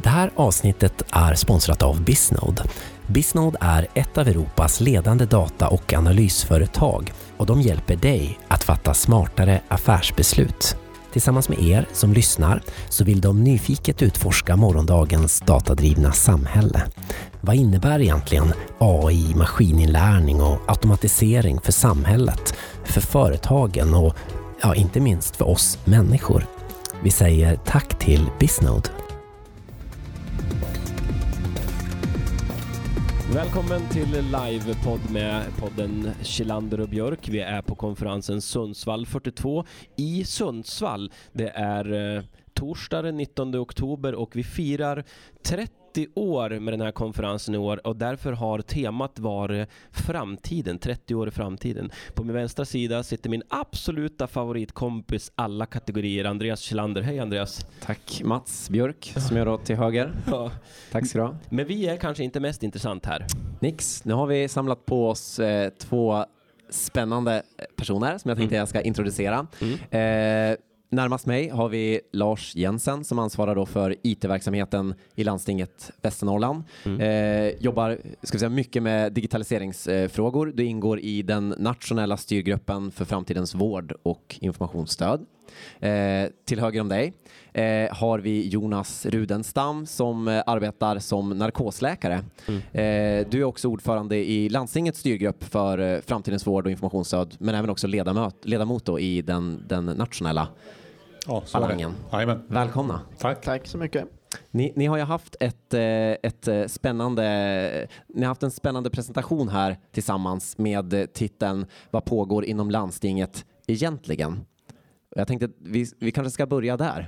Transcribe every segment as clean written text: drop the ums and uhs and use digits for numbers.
Det här avsnittet är sponsrat av Bisnode. Bisnode är ett av Europas ledande data- och analysföretag och de hjälper dig att fatta smartare affärsbeslut. Tillsammans med er som lyssnar så vill de nyfiket utforska morgondagens datadrivna samhälle. Vad innebär egentligen AI, maskininlärning och automatisering för samhället, för företagen och inte minst för oss människor? Vi säger tack till Bisnode. Välkommen till livepodd med podden Kjellander och Björk. Vi är på konferensen Sundsvall 42 i Sundsvall. Det är torsdag den 19 oktober och vi firar 30 år med den här konferensen i år och därför har temat varit framtiden, 30 år i framtiden. På min vänstra sida sitter min absoluta favoritkompis alla kategorier, Andreas Kjellander. Hej Andreas. Tack Mats Björk som jag då till höger. Ja. Tack ska du ha. Men vi är kanske inte mest intressant här. Nix, nu har vi samlat på oss två spännande personer som jag tänkte jag ska introducera. Närmast mig har vi Lars Jensen som ansvarar då för IT-verksamheten i landstinget Västernorrland. Jobbar mycket med digitaliseringsfrågor. Du ingår i den nationella styrgruppen för framtidens vård och informationsstöd. Till höger om dig har vi Jonas Rudenstam som arbetar som narkosläkare. Du är också ordförande i landstingets styrgrupp för framtidens vård och informationsstöd, men även också ledamot då i den nationella falangen. Välkomna. Tack så mycket. Ni har ju haft en spännande presentation här tillsammans med titeln Vad pågår inom landstinget egentligen? Jag tänkte att vi kanske ska börja där.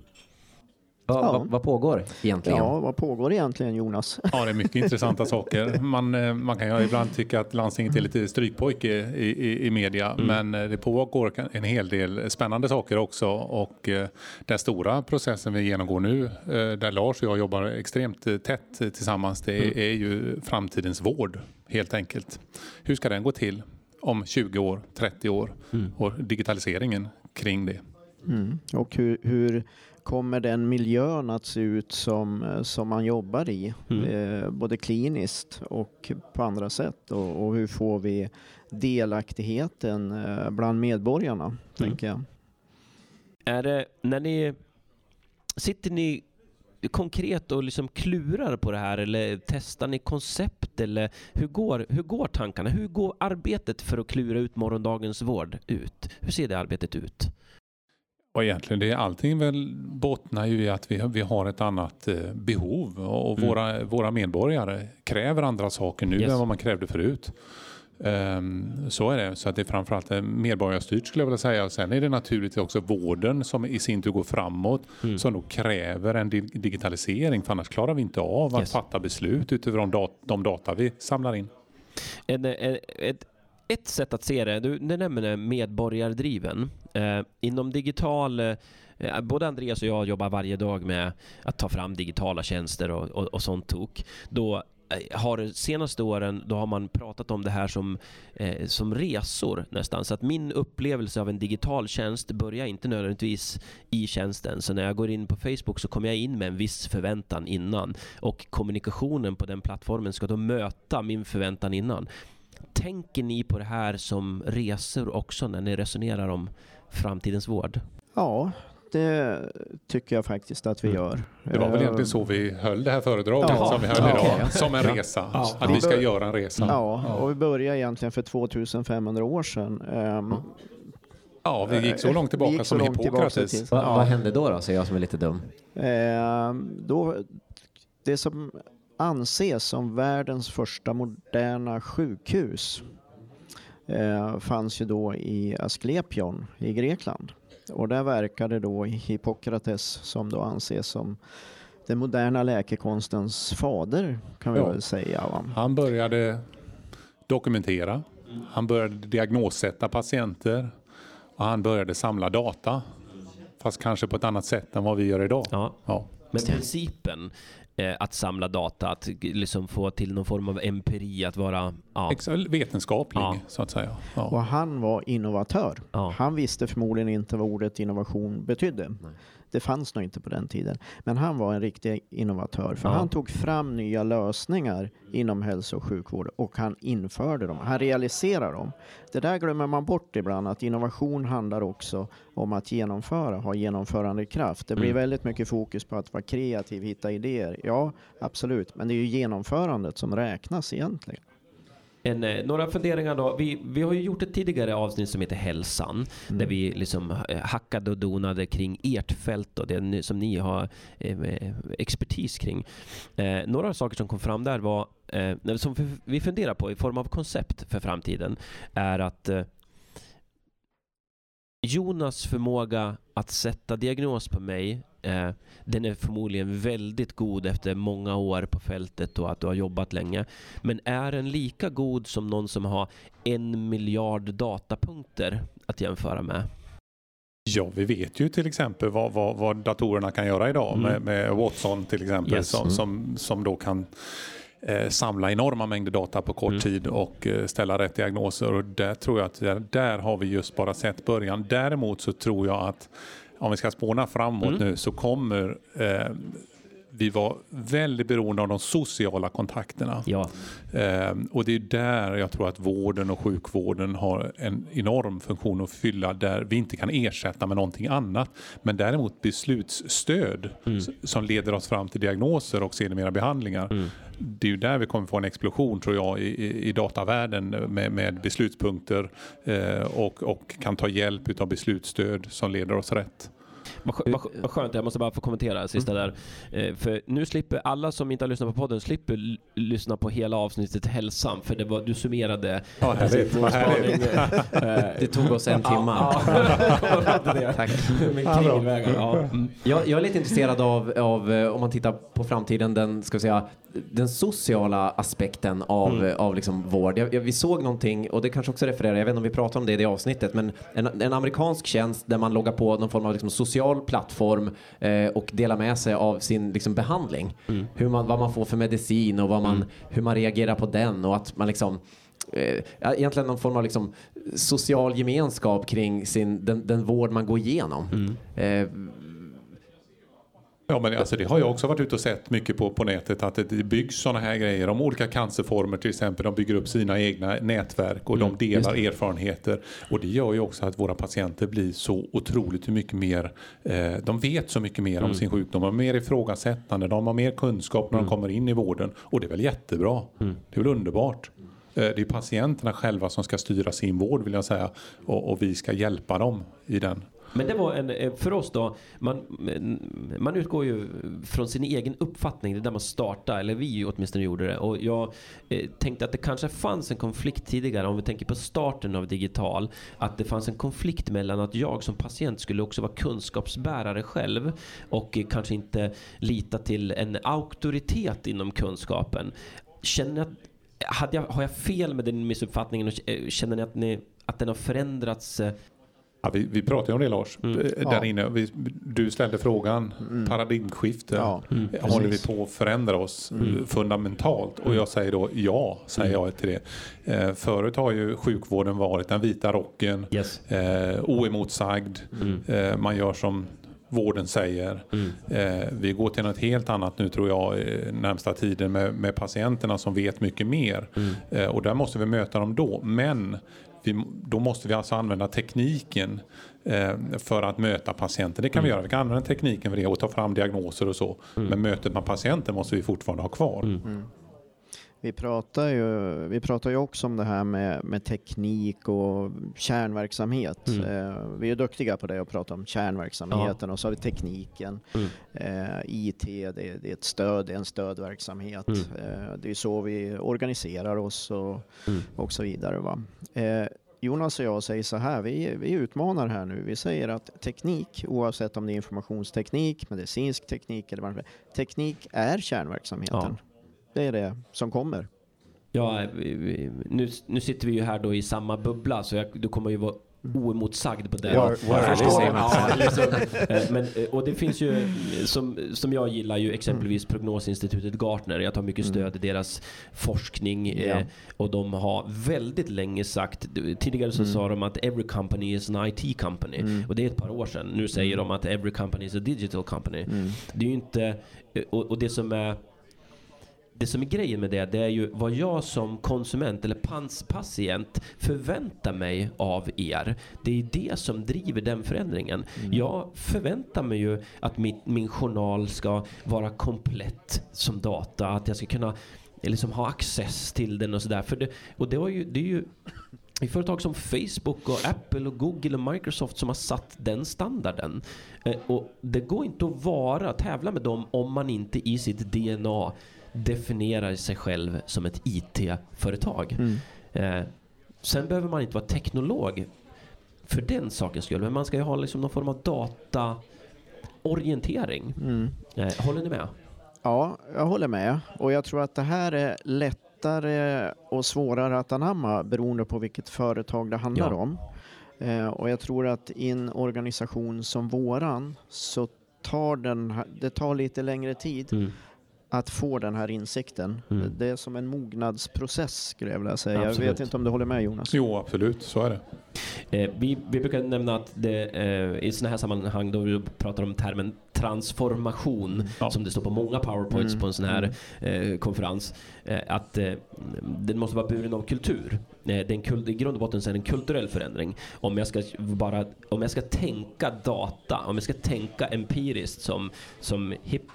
Vad pågår egentligen? Ja, vad pågår egentligen, Jonas? Ja, det är mycket intressanta saker. Man kan ju ibland tycka att landstinget är lite strykpojke i media, men det pågår en hel del spännande saker också. Och den stora processen vi genomgår nu, där Lars och jag jobbar extremt tätt tillsammans, det är ju framtidens vård, helt enkelt. Hur ska den gå till om 20 år, 30 år och digitaliseringen kring det? Och hur kommer den miljön att se ut som man jobbar i, både kliniskt och på andra sätt, och hur får vi delaktigheten bland medborgarna, tänker jag. Är det när sitter ni konkret och liksom klurar på det här, eller testar ni koncept, eller hur går tankarna? Hur går arbetet för att klura ut morgondagens vård ut? Hur ser det arbetet ut? Och egentligen allting väl bottnar ju i att vi har ett annat behov och våra medborgare kräver andra saker nu än vad man krävde förut. Så är det. Så att det är framförallt medborgarstyrt, skulle jag vilja säga. Sen är det naturligtvis också vården som i sin tur går framåt, som då kräver en digitalisering, för annars klarar vi inte av att fatta beslut utifrån de data vi samlar in. Ett sätt att se det, du nämner medborgardriven. Inom digital, både Andreas och jag jobbar varje dag med att ta fram digitala tjänster och sånt tok. Då har senaste åren då har man pratat om det här som resor nästan. Så att min upplevelse av en digital tjänst börjar inte nödvändigtvis i tjänsten. Så när jag går in på Facebook så kommer jag in med en viss förväntan innan. Och kommunikationen på den plattformen ska då möta min förväntan innan. Tänker ni på det här som resor också när ni resonerar om framtidens vård? Ja, det tycker jag faktiskt att vi gör. Det var väl egentligen så vi höll det här föredraget som vi höll idag, som en resa. Att vi ska göra en resa. Ja, och vi började egentligen för 2500 år sedan. Ja, vi gick så långt tillbaka som Hippokrates. Vad hände då, säger jag som är lite dum? Det som anses som världens första moderna sjukhus fanns ju då i Asklepion i Grekland. Och där verkade då Hippokrates, som då anses som den moderna läkekonstens fader, kan vi väl säga. Han började dokumentera, han började diagnossätta patienter och han började samla data, fast kanske på ett annat sätt än vad vi gör idag. Ja. Men principen att samla data, att liksom få till någon form av empiri, att vara vetenskaplig så att säga. Ja. Och han var innovatör. Han visste förmodligen inte vad ordet innovation betydde. det fanns nog inte på den tiden. Men han var en riktig innovatör. För han tog fram nya lösningar inom hälso- och sjukvård. Och han införde dem. Han realiserade dem. Det där glömmer man bort ibland. Att innovation handlar också om att genomföra. Ha genomförande kraft. Det blir väldigt mycket fokus på att vara kreativ, hitta idéer. Ja, absolut. Men det är ju genomförandet som räknas egentligen. Några funderingar då. Vi har ju gjort ett tidigare avsnitt som heter Hälsan. Där vi liksom hackade och donade kring ert fält och det som ni har expertis kring. Några saker som kom fram där var som vi funderar på i form av koncept för framtiden är att Jonas förmåga att sätta diagnos på mig, den är förmodligen väldigt god efter många år på fältet och att du har jobbat länge. Men är den lika god som någon som har 1 miljard datapunkter att jämföra med? Ja, vi vet ju till exempel vad datorerna kan göra idag med Watson till exempel som då kan samla enorma mängder data på kort tid och ställa rätt diagnoser. Och där tror jag att där har vi just bara sett början. Däremot så tror jag att om vi ska spåna framåt nu så kommer vi var väldigt beroende av de sociala kontakterna. Ja. Och det är där jag tror att vården och sjukvården har en enorm funktion att fylla där vi inte kan ersätta med någonting annat. Men däremot beslutsstöd som leder oss fram till diagnoser och sedermera behandlingar. Det är ju där vi kommer få en explosion tror jag i datavärlden med beslutspunkter och kan ta hjälp av beslutsstöd som leder oss rätt. Vad skönt, jag måste bara få kommentera sista där. För nu slipper alla som inte har lyssnat på podden slipper lyssna på hela avsnittet Hälsan. För du summerade. Det tog oss en timme. Tack. Jag är lite intresserad av om man tittar på framtiden den sociala aspekten av liksom vård. Vi såg någonting, och det kanske också refererar, jag vet inte om vi pratar om det i det avsnittet, men en amerikansk tjänst där man loggar på någon form av liksom social plattform och delar med sig av sin liksom behandling. Vad man får för medicin och hur man reagerar på den, och att man liksom egentligen någon form av liksom social gemenskap kring den vård man går igenom. Ja, men alltså det har jag också varit ute och sett mycket på nätet, att det byggs sådana här grejer om olika cancerformer till exempel. De bygger upp sina egna nätverk och de delar erfarenheter, och det gör ju också att våra patienter blir så otroligt mycket mer, de vet så mycket mer om sin sjukdom, de är mer ifrågasättande, de har mer kunskap när de kommer in i vården, och det är väl jättebra. Det är väl underbart. Det är patienterna själva som ska styra sin vård, vill jag säga, och vi ska hjälpa dem i den. Men det var för oss då, man utgår ju från sin egen uppfattning, det där man startar, eller vi åtminstone gjorde det. Och jag tänkte att det kanske fanns en konflikt tidigare, om vi tänker på starten av digital, att det fanns en konflikt mellan att jag som patient skulle också vara kunskapsbärare själv och kanske inte lita till en auktoritet inom kunskapen. Har jag fel med den missuppfattningen, och känner ni att den har förändrats? Ja, vi pratar ju om det, Lars. Där inne. Du ställde frågan, paradigmskifte. Håller vi på att förändra oss fundamentalt? Och jag säger då säger jag till det. Förut har ju sjukvården varit den vita rocken, oemotsagd. Man gör som vården säger. Vi går till något helt annat nu, tror jag, närmsta tiden med patienterna som vet mycket mer. Och där måste vi möta dem då. Men då måste vi alltså använda tekniken för att möta patienten. Det kan vi göra. Vi kan använda tekniken för det och ta fram diagnoser och så. Men mötet med patienten måste vi fortfarande ha kvar. Vi pratar ju också om det här med teknik och kärnverksamhet. Vi är duktiga på det, att prata om kärnverksamheten, och så har vi tekniken. IT, det är ett stöd, det är en stödverksamhet. Det är så vi organiserar oss och så vidare. Va? Jonas och jag säger så här, vi utmanar här nu. Vi säger att teknik, oavsett om det är informationsteknik, medicinsk teknik eller vad, teknik är kärnverksamheten. Ja. Det är det som kommer. Ja, nu sitter vi ju här då i samma bubbla, så du kommer ju vara oemotsagd på det. Men, och det finns ju, som jag gillar ju exempelvis prognosinstitutet Gartner. Jag tar mycket stöd i deras forskning och de har väldigt länge sagt, tidigare så sa de att every company is an IT company och det är ett par år sedan. Nu säger de att every company is a digital company. Det är ju inte, och det som är grejen med det är ju vad jag som konsument eller patient förväntar mig av er. Det är det som driver den förändringen. Jag förväntar mig ju att min journal ska vara komplett som data, att jag ska kunna liksom ha access till den och sådär. Det är ju i företag som Facebook och Apple och Google och Microsoft som har satt den standarden. Och det går inte att tävla med dem om man inte i sitt DNA definierar sig själv som ett IT-företag. Sen behöver man inte vara teknolog för den sakens skull, men man ska ju ha liksom någon form av dataorientering. Håller ni med? Ja, jag håller med. Och jag tror att det här är lättare och svårare att anamma beroende på vilket företag det handlar om. Och jag tror att i en organisation som våran så det tar lite längre tid att få den här insikten. Det är som en mognadsprocess skulle jag vilja säga. Absolut. Jag vet inte om du håller med, Jonas. Jo, absolut. Så är det. Vi brukar nämna att i såna här sammanhang då vi pratar om termen transformation som det står på många PowerPoints på en sån här konferens, att den måste vara buren av kultur. I grund och botten så är det en kulturell förändring. Om jag ska tänka data, om jag ska tänka empiriskt som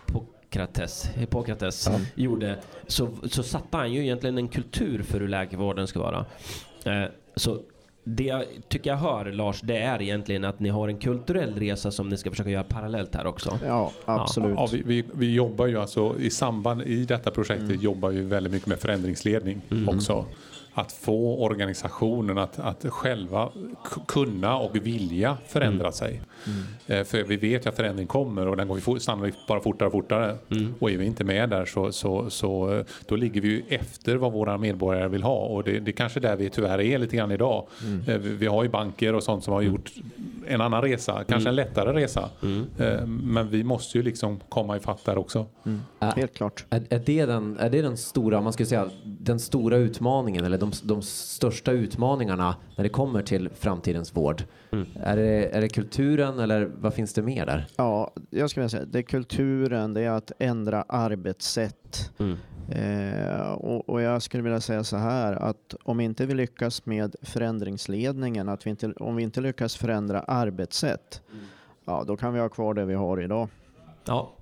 Hippokrates gjorde, så satte han ju egentligen en kultur för hur läkarvården ska vara. Så det jag tycker jag hör, Lars, det är egentligen att ni har en kulturell resa som ni ska försöka göra parallellt här också. Ja, absolut. Ja, vi jobbar ju alltså i detta projektet jobbar ju väldigt mycket med förändringsledning också. Att få organisationen att själva kunna och vilja förändra sig. För vi vet att förändring kommer och den går sannolikt bara fortare och fortare. Och är vi inte med där så då ligger vi ju efter vad våra medborgare vill ha. Och det är kanske där vi tyvärr är lite grann idag. Vi har ju banker och sånt som har gjort en annan resa, kanske en lättare resa. Men vi måste ju liksom komma i fatt där också. Helt klart. Är det den stora, man ska säga, den stora utmaningen eller de största utmaningarna när det kommer till framtidens vård? Är det kulturen eller vad finns det mer där? Ja, jag skulle säga det är kulturen, det är att ändra arbetssätt. Och jag skulle vilja säga så här, att om inte vi lyckas med förändringsledningen, om vi inte lyckas förändra arbetssätt, då kan vi ha kvar det vi har idag. Ja.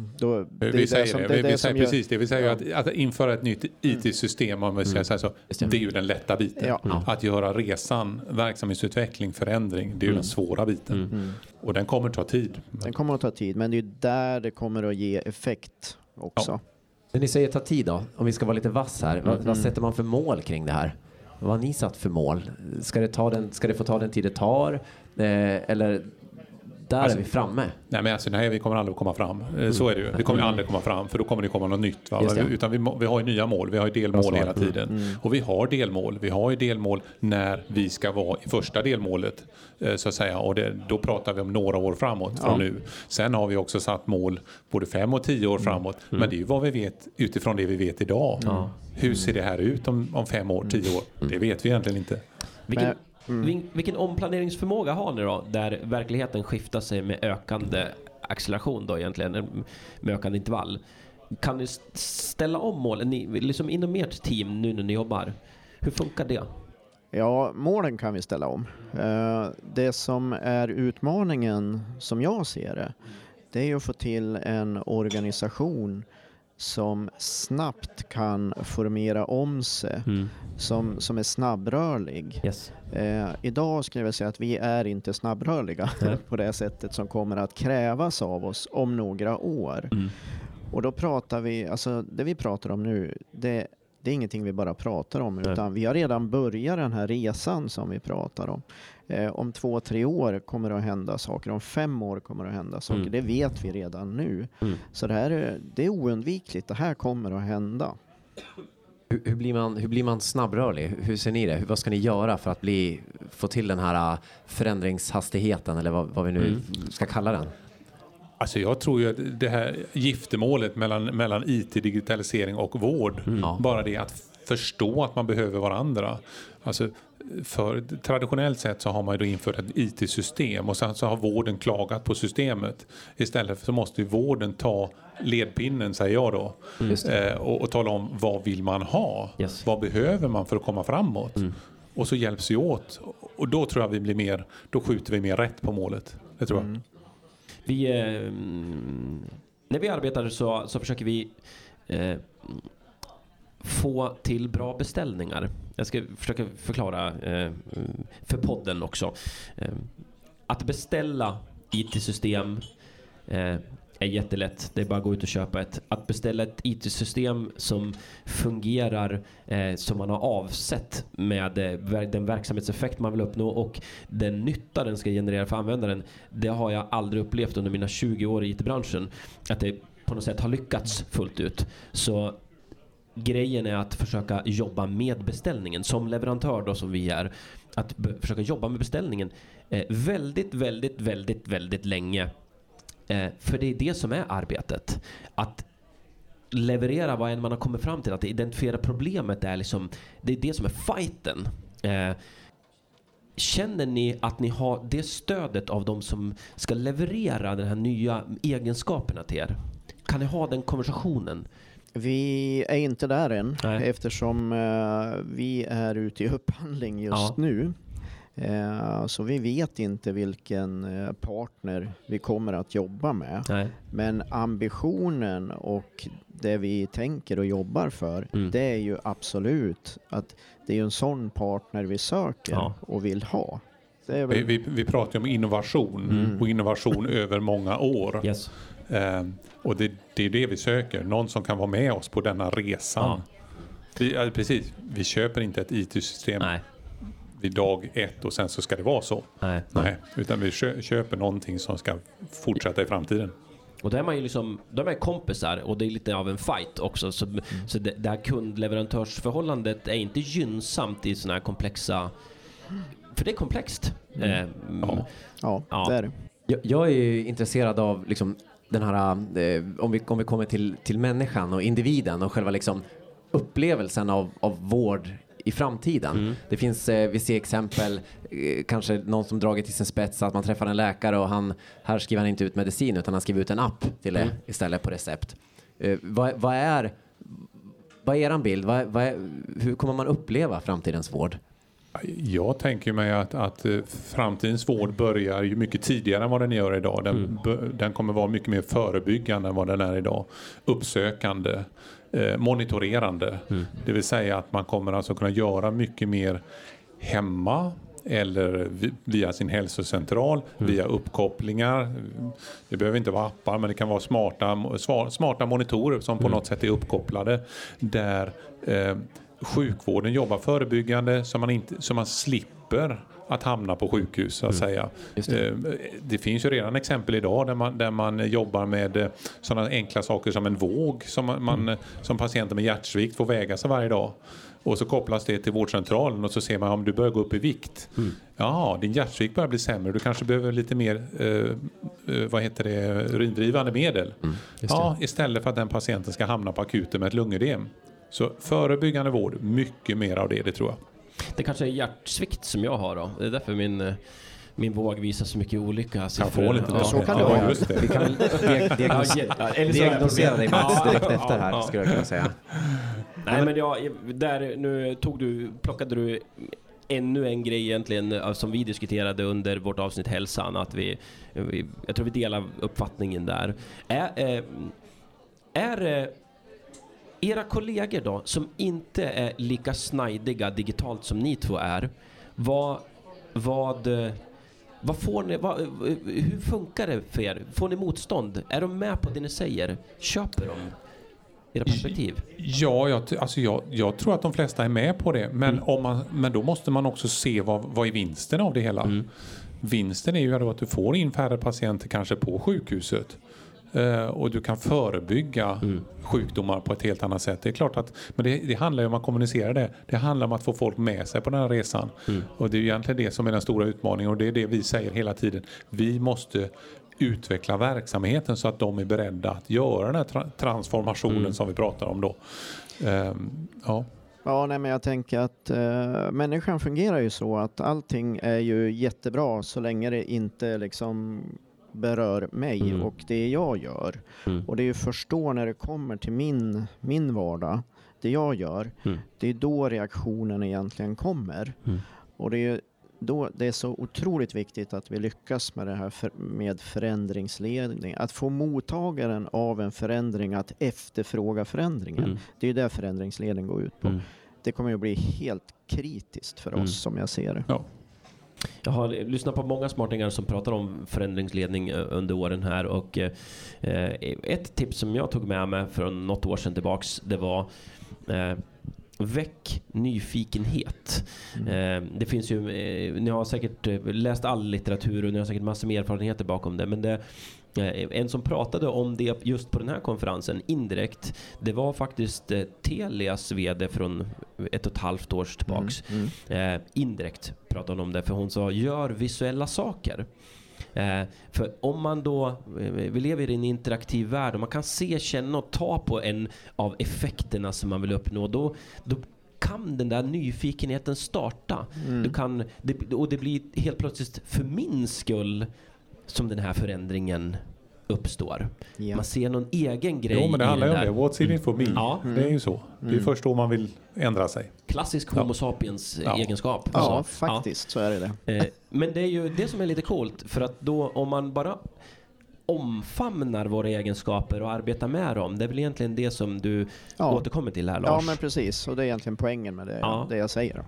Vi säger precis det. Vi säger att införa ett nytt IT-system, om vi säger så, det är ju den lätta biten. Att göra resan, verksamhetsutveckling, förändring, det är ju den svåra biten. Och den kommer ta tid. Den kommer att ta tid, men det är där det kommer att ge effekt också. Men ni säger ta tid då, om vi ska vara lite vass här. Vad sätter man för mål kring det här? Vad har ni satt för mål? Ska det få ta den tid det tar? Eller där är vi framme. Nej, men vi kommer aldrig att komma fram. Så är det ju. Det kommer aldrig komma fram, för då kommer det komma något nytt. Utan vi har ju nya mål. Vi har ju delmål hela tiden. Och vi har delmål. Vi har ju delmål när vi ska vara i första delmålet. Så att säga. Och då pratar vi om några år framåt från nu. Sen har vi också satt mål både 5 och 10 år framåt. Men det är ju vad vi vet utifrån det vi vet idag. Hur ser det här ut om 5 år, 10 år? Det vet vi egentligen inte. Vilken omplaneringsförmåga har ni då, där verkligheten skiftar sig med ökande acceleration då egentligen, med ökande intervall? Kan ni ställa om målen liksom inom ert team nu när ni jobbar? Hur funkar det? Ja, målen kan vi ställa om. Det som är utmaningen, som jag ser det är ju att få till en organisation som snabbt kan formera om sig, som är snabbrörlig. Yes. Idag skulle jag vilja säga att vi är inte snabbrörliga på det sättet som kommer att krävas av oss om några år. Och då pratar vi, alltså det vi pratar om nu, det är ingenting vi bara pratar om, utan vi har redan börjat den här resan som vi pratar om. Om 2-3 år kommer det att hända saker, om 5 år kommer det att hända saker. Det vet vi redan nu. Så det är oundvikligt, det här kommer att hända. Hur blir man snabbrörlig? Hur ser ni det? Vad ska ni göra för att få till den här förändringshastigheten, eller vad vi nu ska kalla den? Alltså jag tror ju att det här giftermålet mellan IT, digitalisering och vård, bara det att förstå att man behöver varandra. Alltså för traditionellt sett så har man ju då infört ett IT-system och sen så har vården klagat på systemet. Istället så måste ju vården ta ledpinnen, säger jag då, och tala om vad vill man ha? Yes. Vad behöver man för att komma framåt? Och så hjälps vi åt. Och då tror jag då skjuter vi mer rätt på målet. Det tror jag. När vi arbetar så försöker vi få till bra beställningar. Jag ska försöka förklara för podden också. Att beställa IT-system är jättelätt. Det är bara att gå ut och köpa ett. Att beställa ett IT-system som fungerar som man har avsett med den verksamhetseffekt man vill uppnå och den nytta den ska generera för användaren. Det har jag aldrig upplevt under mina 20 år i IT-branschen. Att det på något sätt har lyckats fullt ut. Så grejen är att försöka jobba med beställningen som leverantör då, som vi är, att försöka jobba med beställningen väldigt länge, för det är det som är arbetet, att leverera vad än man har kommit fram till, att identifiera problemet är liksom, det är det som är fighten. Känner ni att ni har det stödet av de som ska leverera den här nya egenskaperna till er? Kan ni ha den konversationen? Vi är inte där än. Nej. Eftersom vi är ute i upphandling just nu. Så vi vet inte vilken partner vi kommer att jobba med. Nej. Men ambitionen och det vi tänker och jobbar för, det är ju absolut att det är ju en sån partner vi söker och vill ha. Det är väl... vi pratar om innovation och innovation över många år. Yes. Och det är det vi söker. Någon som kan vara med oss på denna resan. Precis. Vi köper inte ett IT-system vid dag 1 och sen så ska det vara så. Nej. Utan vi köper någonting som ska fortsätta i framtiden. Och då är man ju liksom, då är man kompisar och det är lite av en fight också. Så det här kund-leverantörsförhållandet är inte gynnsamt i såna här komplexa... För det är komplext. Ja, det är det. Jag är ju intresserad av liksom den här, om vi kommer till människan och individen och själva liksom upplevelsen av vård i framtiden. Det finns, vi ser exempel, kanske någon som dragit till sin spets, att man träffar en läkare och här skriver han inte ut medicin utan han skriver ut en app till det istället på recept. Vad är eran bild? Hur kommer man uppleva framtidens vård? Jag tänker mig att framtidens vård börjar ju mycket tidigare än vad den gör idag. Den kommer vara mycket mer förebyggande än vad den är idag. Uppsökande, monitorerande. Det vill säga att man kommer alltså kunna göra mycket mer hemma eller via sin hälsocentral, via uppkopplingar. Det behöver inte vara appar, men det kan vara smarta monitorer som på något sätt är uppkopplade där sjukvården jobbar förebyggande så man slipper att hamna på sjukhus så att säga. Det finns ju redan exempel idag där man jobbar med sådana enkla saker som en våg som patienter med hjärtsvikt får väga sig varje dag. Och så kopplas det till vårdcentralen och så ser man om du börjar gå upp i vikt. Ja, din hjärtsvikt börjar bli sämre. Du kanske behöver lite mer urindrivande medel. Istället för att den patienten ska hamna på akuten med ett lungödem. Så förebyggande vård, mycket mer av det tror jag. Det kanske är hjärtsvikt som jag har då. Det är därför min våg visar så mycket olika siffror. Kan få lite så kan det vara. Vi kan diagnosera dig Mats direkt efter här, skulle jag kunna säga. Nej, men nu plockade du ännu en grej egentligen som vi diskuterade under vårt avsnitt hälsan, att jag tror vi delar uppfattningen där. Är era kollegor då, som inte är lika snajdiga digitalt som ni två är, vad får ni, hur funkar det för er? Får ni motstånd? Är de med på det ni säger? Köper de era perspektiv? Ja, jag tror att de flesta är med på det. Men, men då måste man också se vad är vinsten av det hela. Vinsten är ju att du får in färre patienter kanske på sjukhuset. och du kan förebygga sjukdomar på ett helt annat sätt. Det är klart att, men det handlar ju om att kommunicera det. Det handlar om att få folk med sig på den här resan. Och det är egentligen det som är den stora utmaningen, och det är det vi säger hela tiden. Vi måste utveckla verksamheten så att de är beredda att göra den här transformationen som vi pratar om då. Ja, nej, men jag tänker att människan fungerar ju så att allting är ju jättebra så länge det inte liksom berör mig och det jag gör. Och det är ju först då när det kommer till min vardag, det jag gör, det är då reaktionen egentligen kommer. Och det är då det är så otroligt viktigt att vi lyckas med det här med förändringsledning. Att få mottagaren av en förändring att efterfråga förändringen. Det är ju där förändringsledning går ut på. Det kommer ju bli helt kritiskt för oss som jag ser det. Ja. Jag har lyssnat på många smartingar som pratar om förändringsledning under åren här, och ett tips som jag tog med mig från något år sedan tillbaks, det var väck nyfikenhet. Det finns ju, ni har säkert läst all litteratur och ni har säkert massor med erfarenheter bakom det, men en som pratade om det just på den här konferensen indirekt, det var faktiskt Telias vd från 1,5 år tillbaks. Indirekt pratade hon om det, för hon sa gör visuella saker. För om man då, vi lever i en interaktiv värld och man kan se, känna och ta på en av effekterna som man vill uppnå, då kan den där nyfikenheten starta. Och det blir helt plötsligt för min skull som den här förändringen uppstår. Yeah. Man ser någon egen grej. Jo, men det handlar ju om det. What's in it for me? Ja. Det är ju så. Det är först då man vill ändra sig. Klassisk Homo sapiens egenskap. Ja, faktiskt så är det. Men det är ju det som är lite coolt, för att då om man bara omfamnar våra egenskaper och arbetar med dem, det är väl egentligen det som du återkommer till här, Lars. Ja, men precis. Och det är egentligen poängen med det jag säger.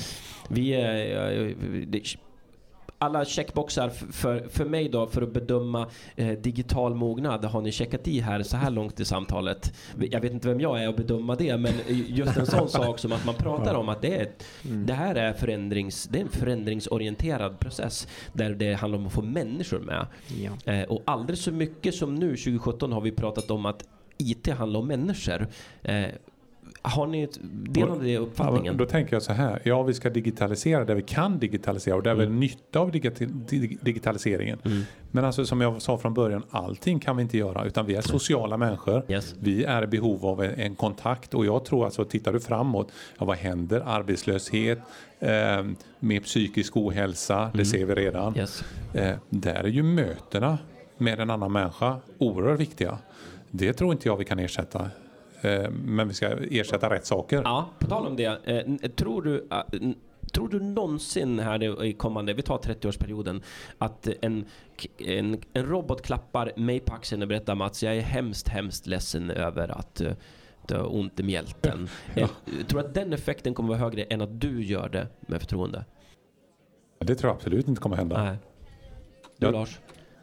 Alla checkboxar för mig då, för att bedöma digital mognad, har ni checkat i här så här långt i samtalet. Jag vet inte vem jag är att bedöma det, men just en sån sak som att man pratar om att det här är en förändringsorienterad process där det handlar om att få människor med. Ja. Och aldrig så mycket som nu 2017 har vi pratat om att IT handlar om människor. Har ni del av det uppfattningen? Då tänker jag så här. Vi ska digitalisera där vi kan digitalisera och där vi har nytta av digitaliseringen. Men alltså, som jag sa från början, allting kan vi inte göra, utan vi är sociala människor. Yes. Vi är i behov av en kontakt, och jag tror alltså, tittar du framåt, vad händer? Arbetslöshet, med psykisk ohälsa, det ser vi redan. Yes. Där är ju mötena med en annan människa oerhört viktiga. Det tror inte jag vi kan ersätta. Men vi ska ersätta rätt saker. Ja, på tal om det. Tror du någonsin här i kommande, vi tar 30-årsperioden, att en robot klappar mig på axeln och berättar, Mats, jag är hemskt ledsen över att du har ont i mjälten. Tror du att den effekten kommer vara högre än att du gör det med förtroende? Det tror jag absolut inte kommer hända. Nej. Du, Lars?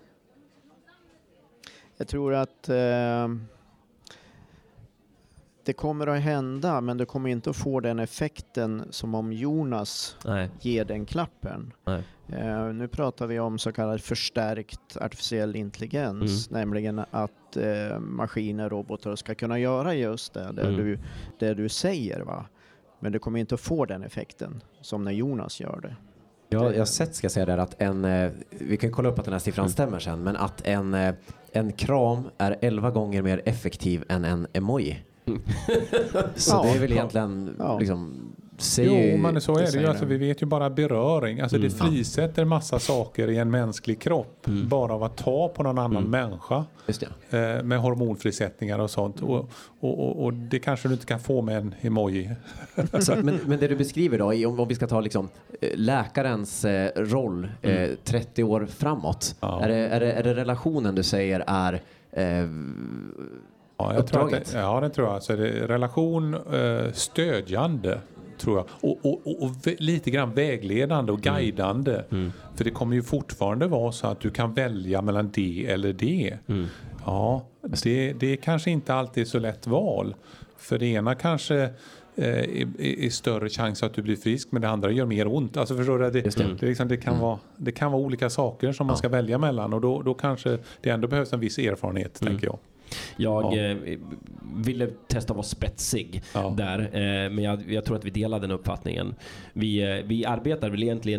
Jag tror att det kommer att hända, men det kommer inte att få den effekten som om Jonas ger den klappen. Nu pratar vi om så kallad förstärkt artificiell intelligens, nämligen att maskiner, robotar ska kunna göra just det du säger, va? Men det kommer inte att få den effekten som när Jonas gör det. Ja, jag har sett, ska jag säga där, att vi kan kolla upp att den här siffran stämmer sen, men att en kram är 11 gånger mer effektiv än en emoji. Så det är väl egentligen liksom, men så är det ju. Alltså, vi vet ju bara beröring. Alltså, det frisätter massa saker i en mänsklig kropp bara av att ta på någon annan människa. Just det. Med hormonfrisättningar och sånt. Och det kanske du inte kan få med en emoji. Så, men det du beskriver då, om vi ska ta liksom, läkarens roll 30 år framåt. Är det relationen du säger är jag tror att det tror jag. Alltså, det är relation stödjande, tror jag. Och lite grann vägledande och guidande. För det kommer ju fortfarande vara så att du kan välja mellan det eller det. Ja, det är kanske inte alltid så lätt val. För det ena kanske är större chans att du blir frisk, men det andra gör mer ont. Alltså förstår du, det kan vara olika saker som man ska välja mellan, och då kanske det ändå behövs en viss erfarenhet, tänker jag. Jag ville testa att vara spetsig där, men jag tror att vi delar den uppfattningen. Vi arbetar väl egentligen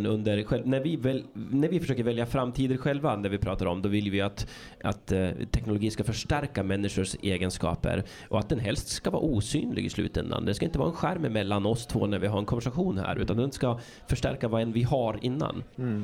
när vi försöker välja framtider själva, när vi pratar om, då vill vi att teknologi ska förstärka människors egenskaper, och att den helst ska vara osynlig i slutändan. Det ska inte vara en skärm mellan oss två när vi har en konversation här, utan den ska förstärka vad än vi har innan.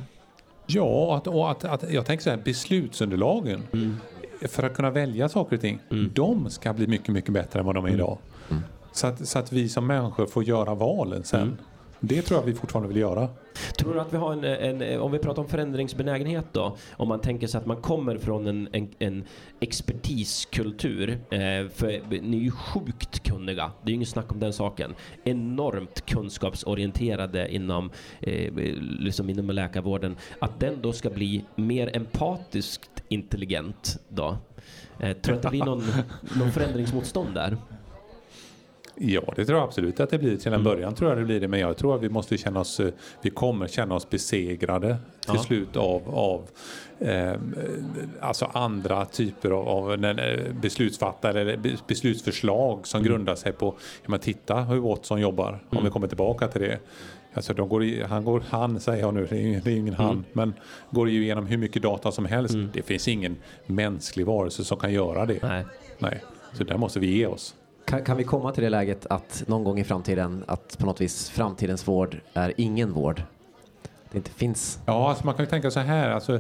Ja, att jag tänker så här, beslutsunderlagen för att kunna välja saker och ting, de ska bli mycket, mycket bättre än vad de är idag. Så att vi som människor får göra valen sen. Det tror jag vi fortfarande vill göra. Tror du att vi har om vi pratar om förändringsbenägenhet då, om man tänker sig att man kommer från en expertiskultur, för ni är ju sjukt kunniga, det är ju ingen snack om den saken, enormt kunskapsorienterade inom läkarvården, att den då ska bli mer empatiskt intelligent då, tror du att det blir någon förändringsmotstånd där? Ja, det tror jag absolut att det blir. Till en början tror jag det blir det, men jag tror att vi kommer känna oss besegrade till slut av alltså andra typer av beslutsfattare eller beslutsförslag som grundar sig på, titta hur Watson jobbar, om vi kommer tillbaka till det. Alltså han säger jag nu, det är ingen han, men går ju igenom hur mycket data som helst. Det finns ingen mänsklig varelse som kan göra det. Nej. Så där måste vi ge oss. Kan vi komma till det läget att någon gång i framtiden, att på något vis framtidens vård är ingen vård? Det inte finns. Ja, alltså man kan ju tänka så här, alltså,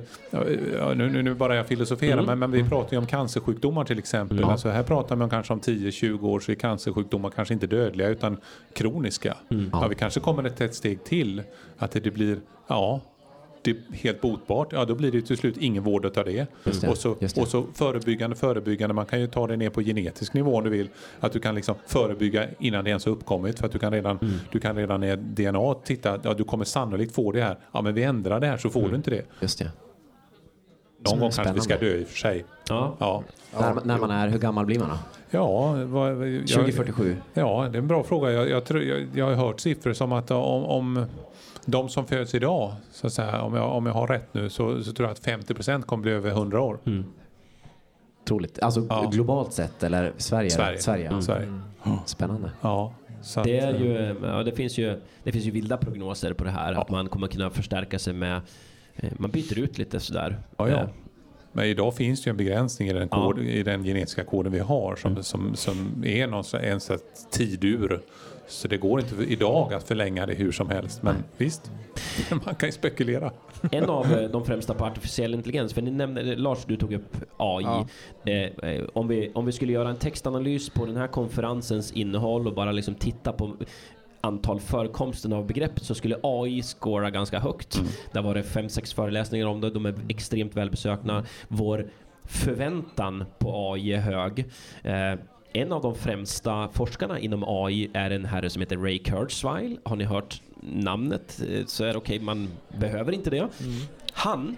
nu bara jag filosoferar, men vi pratar ju om cancersjukdomar till exempel. Alltså här pratar man kanske om 10-20 år, så är cancersjukdomar kanske inte dödliga utan kroniska. Ja, vi kanske kommer ett steg till att det blir, det är helt botbart, då blir det till slut ingen vård av det. Och så förebyggande, man kan ju ta det ner på genetisk nivå om du vill, att du kan liksom förebygga innan det ens har uppkommit, för att du kan redan när DNA titta, du kommer sannolikt få det här, men vi ändrar det här så får du inte det. Just det. Någon gång kanske vi ska dö i och för sig. När man är, hur gammal blir man då? Ja, 2047. Ja, det är en bra fråga. Jag har hört siffror som att om de som föds idag, så att säga, om jag har rätt nu, så tror jag att 50% kommer bli över 100 år. Troligt. Alltså globalt sett, eller Sverige? Sverige. Spännande. Ja. Så det är ju, det finns ju vilda prognoser på det här, att man kommer kunna förstärka sig med, man byter ut lite sådär. Ja. Men idag finns det ju en begränsning i den genetiska koden vi har som är en tidur. Så det går inte idag att förlänga det hur som helst. Men visst, man kan ju spekulera. En av de främsta på artificiell intelligens, för ni nämnde, Lars, du tog upp AI. Om vi skulle göra en textanalys på den här konferensens innehåll och bara liksom titta på antal förekomsten av begreppet, så skulle AI scora ganska högt. Där var det 5-6 föreläsningar om det. De är extremt välbesökna. Vår förväntan på AI är hög. En av de främsta forskarna inom AI är en herre som heter Ray Kurzweil. Har ni hört namnet? Så är det okej, man behöver inte det. Han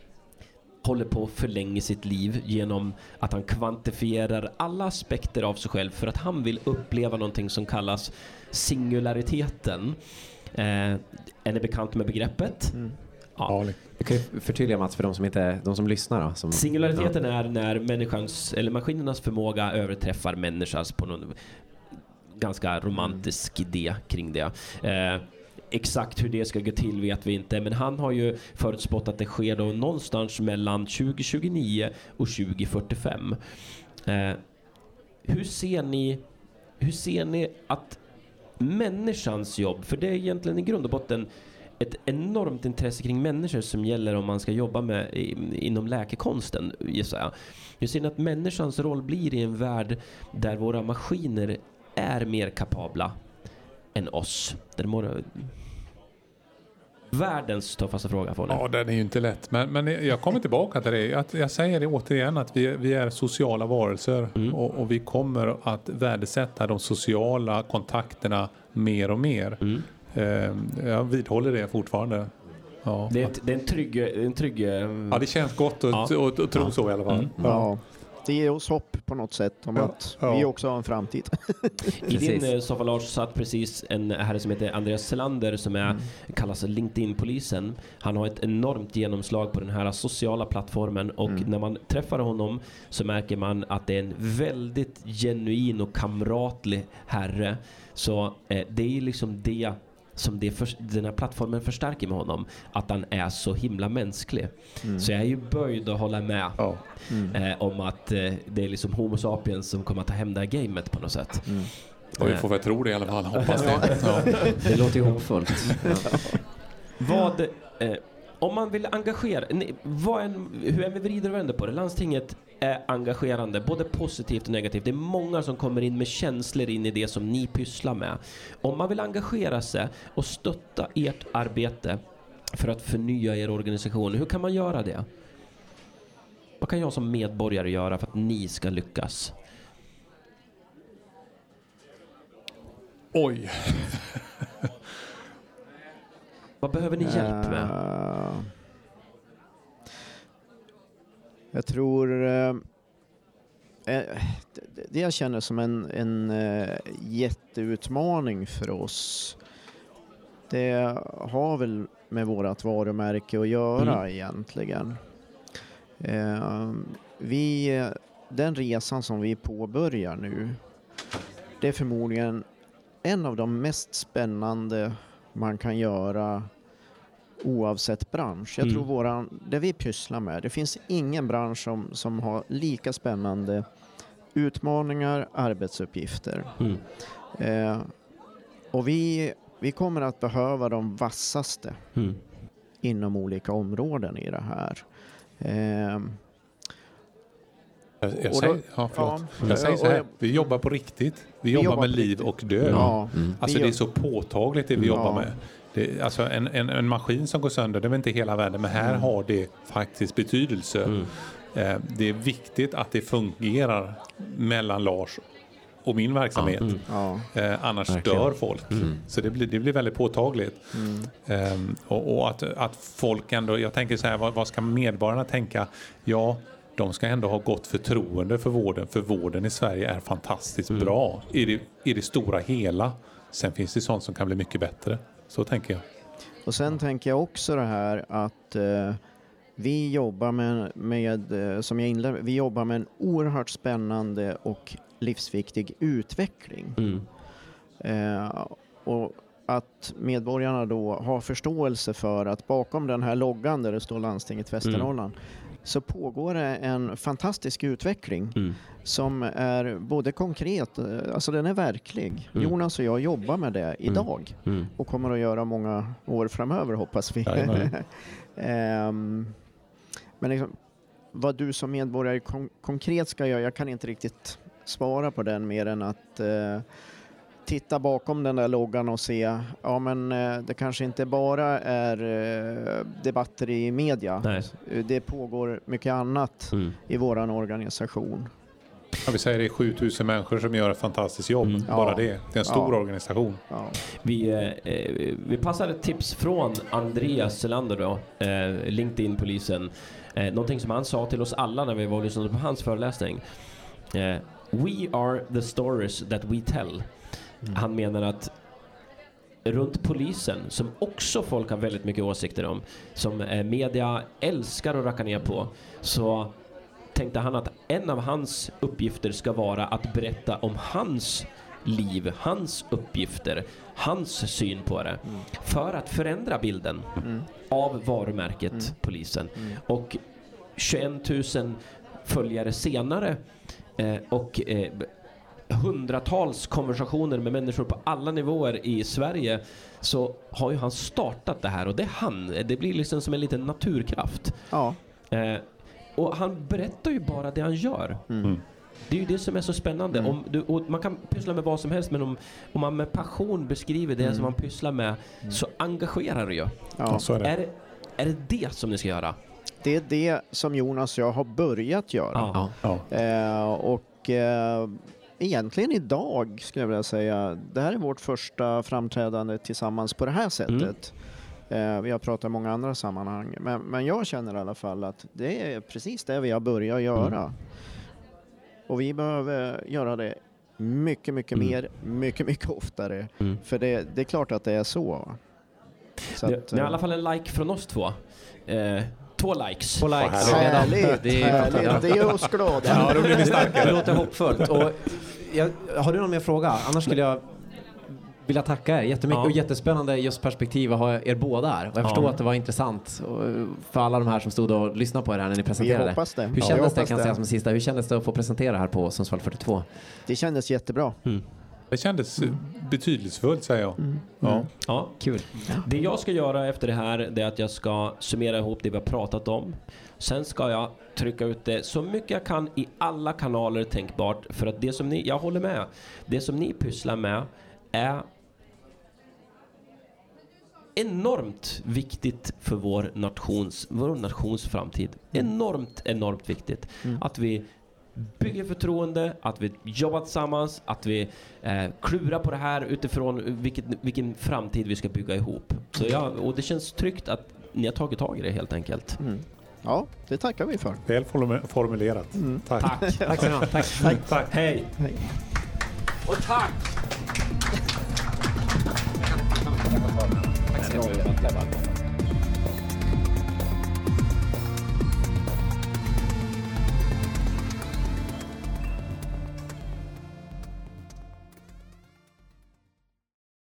håller på att förlänga sitt liv genom att han kvantifierar alla aspekter av sig själv, för att han vill uppleva någonting som kallas singulariteten. Är ni bekant med begreppet? Ja. Jag kan ju förtydliga, Mats, för de som lyssnar då, singulariteten är när maskinernas förmåga överträffar människans, på någon ganska romantisk idé kring det. Exakt hur det ska gå till vet vi inte, men han har ju förutspått att det sker då någonstans mellan 2029 och 2045. Hur ser ni att människans jobb, för det är egentligen i grund och botten ett enormt intresse kring människor som gäller om man ska jobba med inom läkekonsten, gissar jag. Hur ser ni att människans roll blir i en värld där våra maskiner är mer kapabla än oss? Världens tuffaste fråga för det. Ja, den är ju inte lätt. Men jag kommer tillbaka till det. Jag säger det återigen, att vi är sociala varelser. Och vi kommer att värdesätta de sociala kontakterna mer och mer. Jag vidhåller det fortfarande. Ja. Det är en trygg... Ja, det känns gott att tro så i alla fall. Ja. det ger oss hopp på något sätt om att vi också har en framtid. I din soffa, Lars, satt precis en herre som heter Andreas Selander som kallas LinkedIn-polisen. Han har ett enormt genomslag på den här sociala plattformen och när man träffar honom så märker man att det är en väldigt genuin och kamratlig herre. Så det är liksom det som den här plattformen förstärker med honom, att han är så himla mänsklig. Så jag är ju böjd att hålla med om att det är liksom Homo sapiens som kommer att ta hem det här gamet på något sätt. Och vi får väl tro det i alla fall, hoppas det. Ja. Det låter ju hoppfullt. Vad, om man vill engagera, hur är vi vrider och vänder på det? Landstinget är engagerande, både positivt och negativt. Det är många som kommer in med känslor in i det som ni pysslar med. Om man vill engagera sig och stötta ert arbete för att förnya er organisation, hur kan man göra det? Vad kan jag som medborgare göra för att ni ska lyckas? Oj. Vad behöver ni hjälp med? Jag tror det jag känner som en jätteutmaning för oss, det har väl med vårat varumärke att göra egentligen. Den resan som vi påbörjar nu, det är förmodligen en av de mest spännande man kan göra oavsett bransch. Jag tror det vi pysslar med, det finns ingen bransch som har lika spännande utmaningar, arbetsuppgifter. Och vi kommer att behöva de vassaste inom olika områden i det här. Jag säger så här, vi jobbar på riktigt. Vi jobbar med liv och död. Alltså det är så påtagligt det vi jobbar med. Alltså en maskin som går sönder, det är inte hela världen, men här har det faktiskt betydelse. Det är viktigt att det fungerar mellan Lars och min verksamhet. Annars dör folk. Så det blir väldigt påtagligt. Och att folk ändå, jag tänker så här, vad ska medborgarna tänka? Ja, de ska ändå ha gott förtroende för vården. För vården i Sverige är fantastiskt bra i det stora hela. Sen finns det sånt som kan bli mycket bättre. Så tänker jag. Och sen tänker jag också det här att vi jobbar som jag inledde, vi jobbar med en oerhört spännande och livsviktig utveckling. Och att medborgarna då har förståelse för att bakom den här loggan där det står Landstinget Västernorrland så pågår det en fantastisk utveckling som är både konkret, alltså den är verklig. Jonas och jag jobbar med det idag och kommer att göra många år framöver, hoppas vi. Men liksom, vad du som medborgare konkret ska göra, jag kan inte riktigt svara på den mer än att titta bakom den där loggan och se, ja men det kanske inte bara är debatter i media. Nej. Det pågår mycket annat i våran organisation. Ja, vi säger det är 7000 människor som gör ett fantastiskt jobb. Bara det. Det är en stor organisation. Ja. Vi passar ett tips från Andreas Selander då, LinkedIn-polisen. Någonting som han sa till oss alla när vi var och lyssnade på hans föreläsning. We are the stories that we tell. Han menar att runt polisen, som också folk har väldigt mycket åsikter om, som media älskar att racka ner på, så tänkte han att en av hans uppgifter ska vara att berätta om hans liv, hans uppgifter, hans syn på det, för att förändra bilden av varumärket polisen. Och 21 000 följare senare och hundratals konversationer med människor på alla nivåer i Sverige, så har ju han startat det här, och det blir liksom som en liten naturkraft. Och han berättar ju bara det han gör. Det är ju det som är så spännande. Man kan pyssla med vad som helst, men om man med passion beskriver det som man pysslar med, så engagerar det ju. Så är det. Är det som ni ska göra? Det är det som Jonas och jag har börjat göra. Egentligen idag skulle jag vilja säga, det här är vårt första framträdande tillsammans på det här sättet. Vi har pratat i många andra sammanhang, men jag känner i alla fall att det är precis det vi har börjat göra. Och vi behöver göra det mycket mer, mycket oftare. För det är klart att det är så. Det är i alla fall en like från oss två. 2 likes. 2 likes. Härligt, det är oss glada. Ja, då blir vi starkare. Det låter hoppfullt. Och har du någon mer fråga? Annars skulle jag vilja tacka er jättemycket. Och jättespännande just perspektiv att ha er båda här. Och jag förstår att det var intressant för alla de här som stod och lyssnade på er här när ni presenterade. Vi hoppas det. Hur kändes det, kan jag säga som sista? Hur kändes det att få presentera här på Sundsvall 42? Det kändes jättebra. Det kändes betydelsefullt, säger jag. Ja, kul. Det jag ska göra efter det här, det är att jag ska summera ihop det vi har pratat om. Sen ska jag trycka ut det så mycket jag kan i alla kanaler tänkbart. För att det som ni, jag håller med, det som ni pysslar med är enormt viktigt för vår nations framtid. Enormt viktigt. Att vi bygger förtroende, att vi jobbar tillsammans, att vi klurar på det här utifrån vilken framtid vi ska bygga ihop. Så och det känns tryggt att ni har tagit tag i det helt enkelt. Ja, det tackar vi för. Väl formulerat. Tack. Tack så mycket. Tack. Hej. Och tack! Tack så mycket.